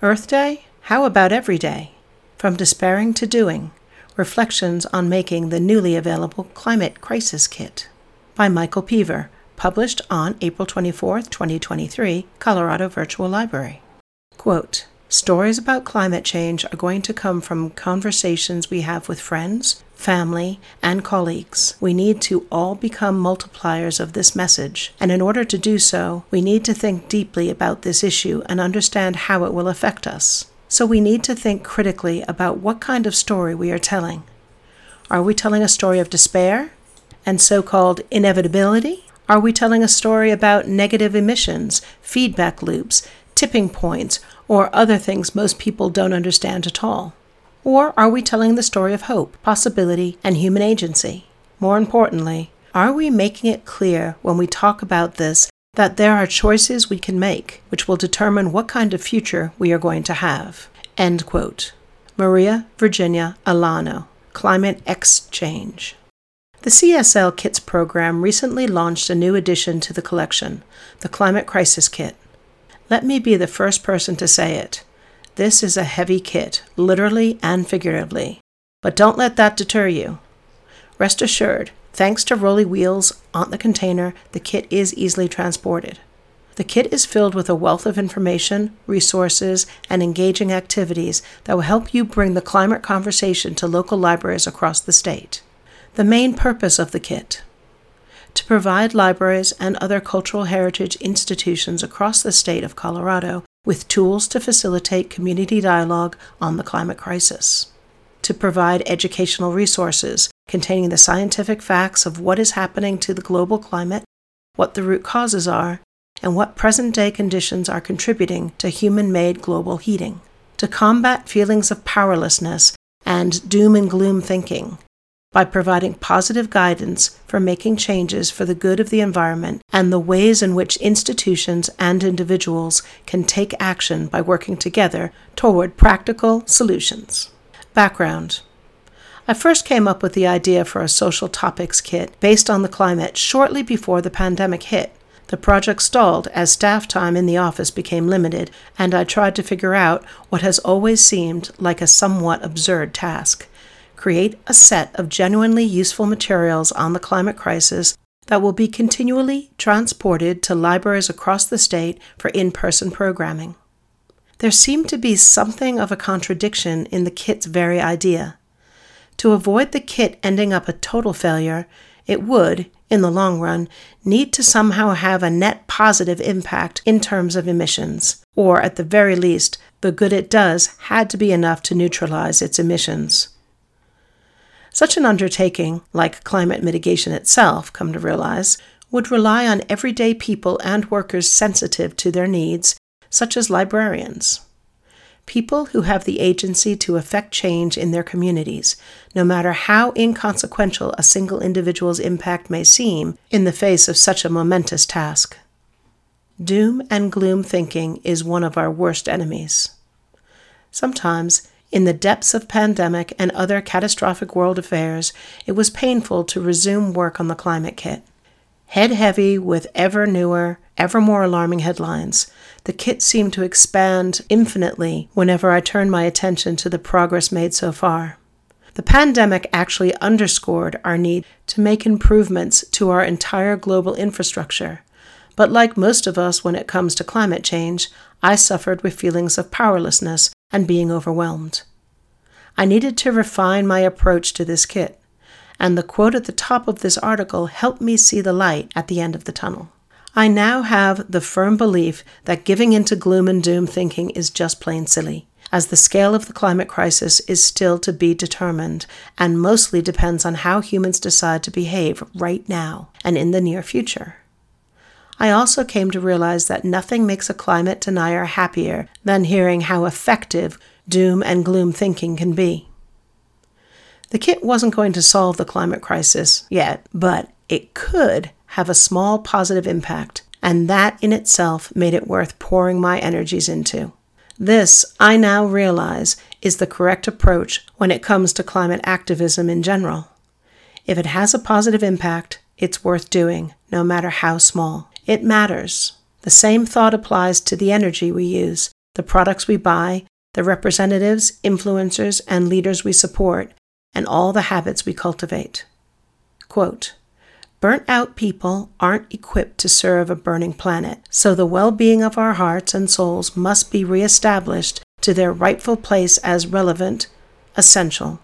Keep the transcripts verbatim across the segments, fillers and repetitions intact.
Earth Day? How about every day? From Despairing to Doing, Reflections on Making the Newly Available Climate Crisis Kit by Michael Peaver, published on April twenty-fourth, twenty twenty-three, Colorado Virtual Library. Quote, stories about climate change are going to come from conversations we have with friends, family, and colleagues. We need to all become multipliers of this message, and in order to do so, we need to think deeply about this issue and understand how it will affect us. So we need to think critically about what kind of story we are telling. Are we telling a story of despair and so-called inevitability? Are we telling a story about negative emissions, feedback loops, tipping points, or other things most people don't understand at all? Or are we telling the story of hope, possibility, and human agency? More importantly, are we making it clear when we talk about this that there are choices we can make which will determine what kind of future we are going to have? End quote. Maria Virginia Alano, Climate Exchange. The C S L Kits program recently launched a new addition to the collection, the Climate Crisis Kit. Let me be the first person to say it. This is a heavy kit, literally and figuratively. But don't let that deter you. Rest assured, thanks to rolly wheels on the container, the kit is easily transported. The kit is filled with a wealth of information, resources, and engaging activities that will help you bring the climate conversation to local libraries across the state. The main purpose of the kit: to provide libraries and other cultural heritage institutions across the state of Colorado with tools to facilitate community dialogue on the climate crisis. To provide educational resources containing the scientific facts of what is happening to the global climate, what the root causes are, and what present-day conditions are contributing to human-made global heating. To combat feelings of powerlessness and doom and gloom thinking by providing positive guidance for making changes for the good of the environment and the ways in which institutions and individuals can take action by working together toward practical solutions. Background. I first came up with the idea for a social topics kit based on the climate shortly before the pandemic hit. The project stalled as staff time in the office became limited, and I tried to figure out what has always seemed like a somewhat absurd task: create a set of genuinely useful materials on the climate crisis that will be continually transported to libraries across the state for in-person programming. There seemed to be something of a contradiction in the kit's very idea. To avoid the kit ending up a total failure, it would, in the long run, need to somehow have a net positive impact in terms of emissions, or at the very least, the good it does had to be enough to neutralize its emissions. Such an undertaking, like climate mitigation itself, come to realize, would rely on everyday people and workers sensitive to their needs, such as librarians. People who have the agency to affect change in their communities, no matter how inconsequential a single individual's impact may seem in the face of such a momentous task. Doom and gloom thinking is one of our worst enemies. Sometimes, in the depths of pandemic and other catastrophic world affairs, it was painful to resume work on the climate kit. Head heavy with ever newer, ever more alarming headlines, the kit seemed to expand infinitely whenever I turned my attention to the progress made so far. The pandemic actually underscored our need to make improvements to our entire global infrastructure. But like most of us when it comes to climate change, I suffered with feelings of powerlessness and being overwhelmed. I needed to refine my approach to this kit, and the quote at the top of this article helped me see the light at the end of the tunnel. I now have the firm belief that giving into gloom and doom thinking is just plain silly, as the scale of the climate crisis is still to be determined and mostly depends on how humans decide to behave right now and in the near future. I also came to realize that nothing makes a climate denier happier than hearing how effective doom and gloom thinking can be. The kit wasn't going to solve the climate crisis yet, but it could have a small positive impact, and that in itself made it worth pouring my energies into. This, I now realize, is the correct approach when it comes to climate activism in general. If it has a positive impact, it's worth doing, no matter how small. It matters. The same thought applies to the energy we use, the products we buy, the representatives, influencers, and leaders we support, and all the habits we cultivate. Quote, burnt-out people aren't equipped to serve a burning planet, so the well-being of our hearts and souls must be reestablished to their rightful place as relevant, essential.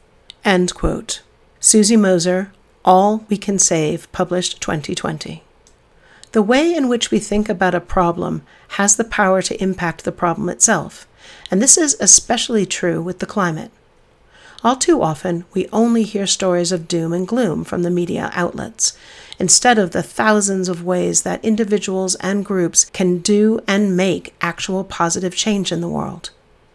End quote. Susie Moser, All We Can Save, published twenty twenty. The way in which we think about a problem has the power to impact the problem itself, and this is especially true with the climate. All too often, we only hear stories of doom and gloom from the media outlets, instead of the thousands of ways that individuals and groups can do and make actual positive change in the world.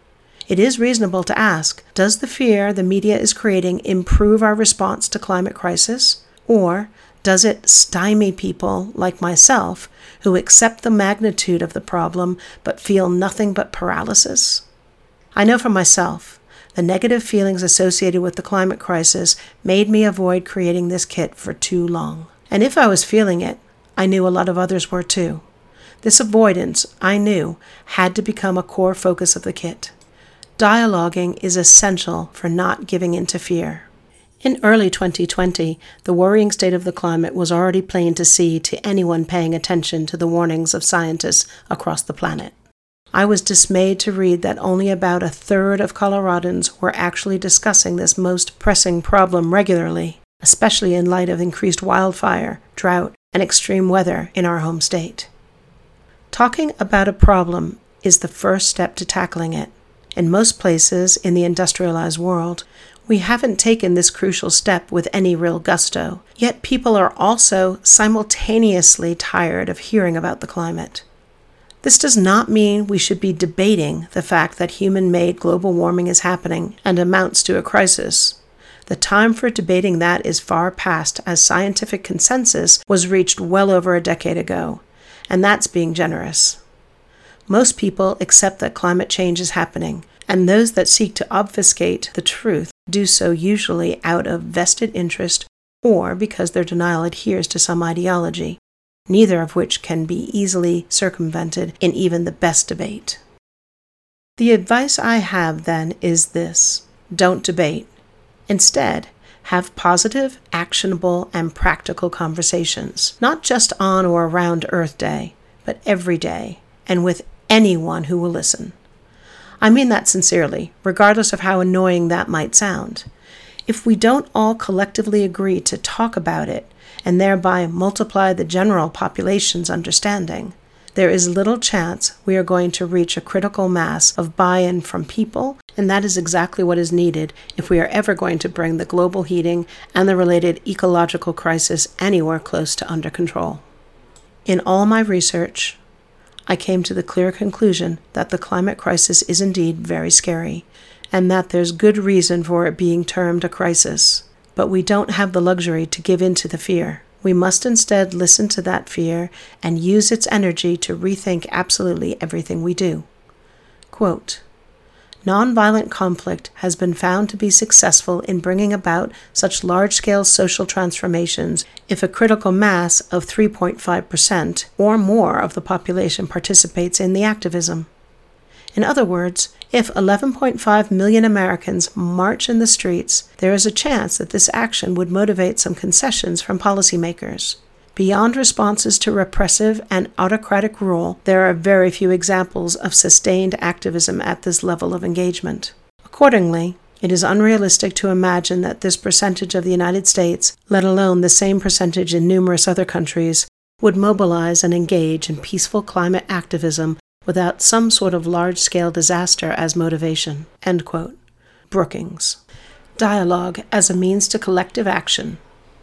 It is reasonable to ask, does the fear the media is creating improve our response to climate crisis, or does it stymie people like myself who accept the magnitude of the problem but feel nothing but paralysis? I know for myself, the negative feelings associated with the climate crisis made me avoid creating this kit for too long. And if I was feeling it, I knew a lot of others were too. This avoidance, I knew, had to become a core focus of the kit. Dialoguing is essential for not giving in to fear. In early twenty twenty, the worrying state of the climate was already plain to see to anyone paying attention to the warnings of scientists across the planet. I was dismayed to read that only about a third of Coloradans were actually discussing this most pressing problem regularly, especially in light of increased wildfire, drought, and extreme weather in our home state. Talking about a problem is the first step to tackling it. In most places in the industrialized world, we haven't taken this crucial step with any real gusto, yet people are also simultaneously tired of hearing about the climate. This does not mean we should be debating the fact that human-made global warming is happening and amounts to a crisis. The time for debating that is far past, as scientific consensus was reached well over a decade ago, and that's being generous. Most people accept that climate change is happening, and those that seek to obfuscate the truth do so usually out of vested interest or because their denial adheres to some ideology, neither of which can be easily circumvented in even the best debate. The advice I have, then, is this: don't debate. Instead, have positive, actionable, and practical conversations, not just on or around Earth Day, but every day, and with anyone who will listen. I mean that sincerely, regardless of how annoying that might sound. If we don't all collectively agree to talk about it, and thereby multiply the general population's understanding, there is little chance we are going to reach a critical mass of buy-in from people, and that is exactly what is needed if we are ever going to bring the global heating and the related ecological crisis anywhere close to under control. In all my research, I came to the clear conclusion that the climate crisis is indeed very scary, and that there's good reason for it being termed a crisis. But we don't have the luxury to give in to the fear. We must instead listen to that fear and use its energy to rethink absolutely everything we do. Quote, nonviolent conflict has been found to be successful in bringing about such large-scale social transformations if a critical mass of three point five percent or more of the population participates in the activism. In other words, if eleven point five million Americans march in the streets, there is a chance that this action would motivate some concessions from policymakers. Beyond responses to repressive and autocratic rule, there are very few examples of sustained activism at this level of engagement. Accordingly, it is unrealistic to imagine that this percentage of the United States, let alone the same percentage in numerous other countries, would mobilize and engage in peaceful climate activism without some sort of large-scale disaster as motivation. End quote. Brookings. Dialogue as a means to collective action.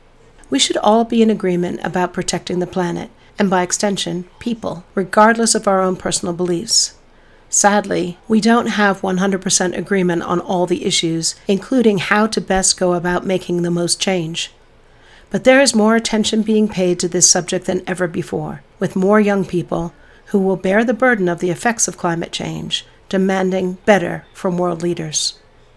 We should all be in agreement about protecting the planet, and by extension, people, regardless of our own personal beliefs. Sadly, we don't have one hundred percent agreement on all the issues, including how to best go about making the most change. But there is more attention being paid to this subject than ever before, with more young people who will bear the burden of the effects of climate change, demanding better from world leaders.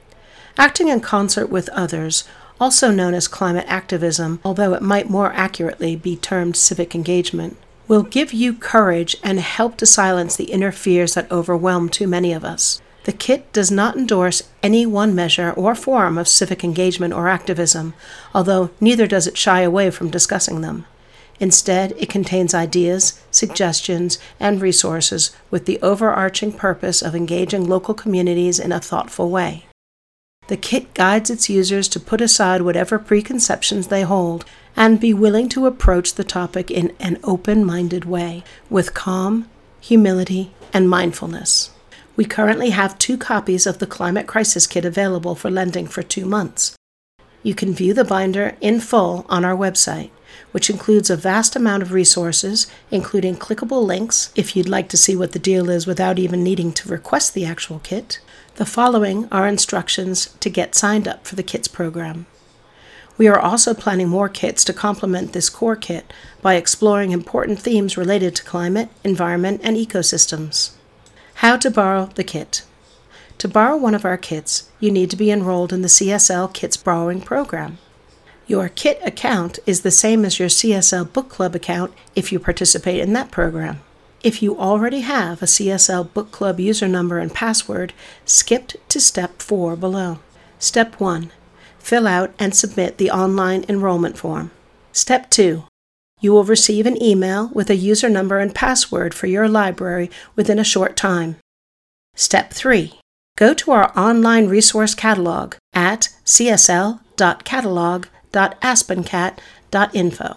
Acting in concert with others, also known as climate activism, although it might more accurately be termed civic engagement, will give you courage and help to silence the inner fears that overwhelm too many of us. The kit does not endorse any one measure or form of civic engagement or activism, although neither does it shy away from discussing them. Instead, it contains ideas, suggestions, and resources with the overarching purpose of engaging local communities in a thoughtful way. The kit guides its users to put aside whatever preconceptions they hold and be willing to approach the topic in an open-minded way, with calm, humility, and mindfulness. We currently have two copies of the Climate Crisis Kit available for lending for two months. You can view the binder in full on our website, which includes a vast amount of resources, including clickable links if you'd like to see what the deal is without even needing to request the actual kit. The following are instructions to get signed up for the kits program. We are also planning more kits to complement this core kit by exploring important themes related to climate, environment, and ecosystems. How to borrow the kit. To borrow one of our kits, you need to be enrolled in the C S L Kits Borrowing Program. Your kit account is the same as your C S L Book Club account if you participate in that program. If you already have a C S L Book Club user number and password, skip to Step four below. Step one. Fill out and submit the online enrollment form. Step two. You will receive an email with a user number and password for your library within a short time. Step three. Go to our online resource catalog at c s l dot catalog dot aspencat dot info.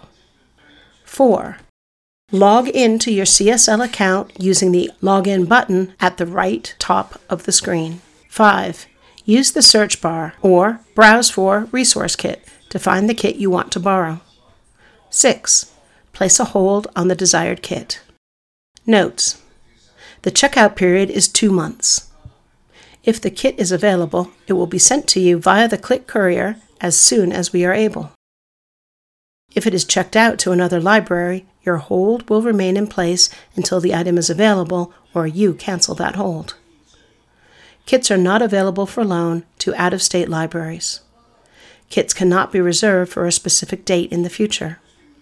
four. Log in to your C S L account using the Login button at the right top of the screen. five. Use the search bar or browse for Resource Kit to find the kit you want to borrow. six. Place a hold on the desired kit. Notes. The checkout period is two months. If the kit is available, it will be sent to you via the Click Courier as soon as we are able. If it is checked out to another library, your hold will remain in place until the item is available or you cancel that hold. Kits are not available for loan to out-of-state libraries. Kits cannot be reserved for a specific date in the future.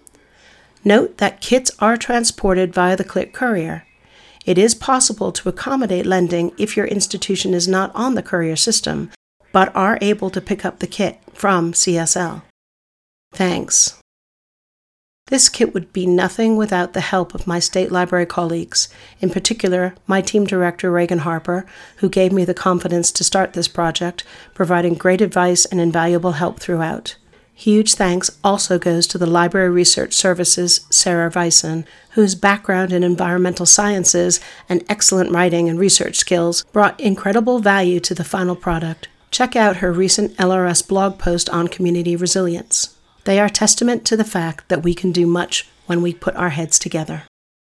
Note that kits are transported via the Click Courier. It is possible to accommodate lending if your institution is not on the courier system, but are able to pick up the kit from C S L. Thanks. This kit would be nothing without the help of my state library colleagues, in particular my team director Reagan Harper, who gave me the confidence to start this project, providing great advice and invaluable help throughout. Huge thanks also goes to the Library Research Services' Sarah Vyson, whose background in environmental sciences and excellent writing and research skills brought incredible value to the final product. Check out her recent L R S blog post on community resilience. They are testament to the fact that we can do much when we put our heads together.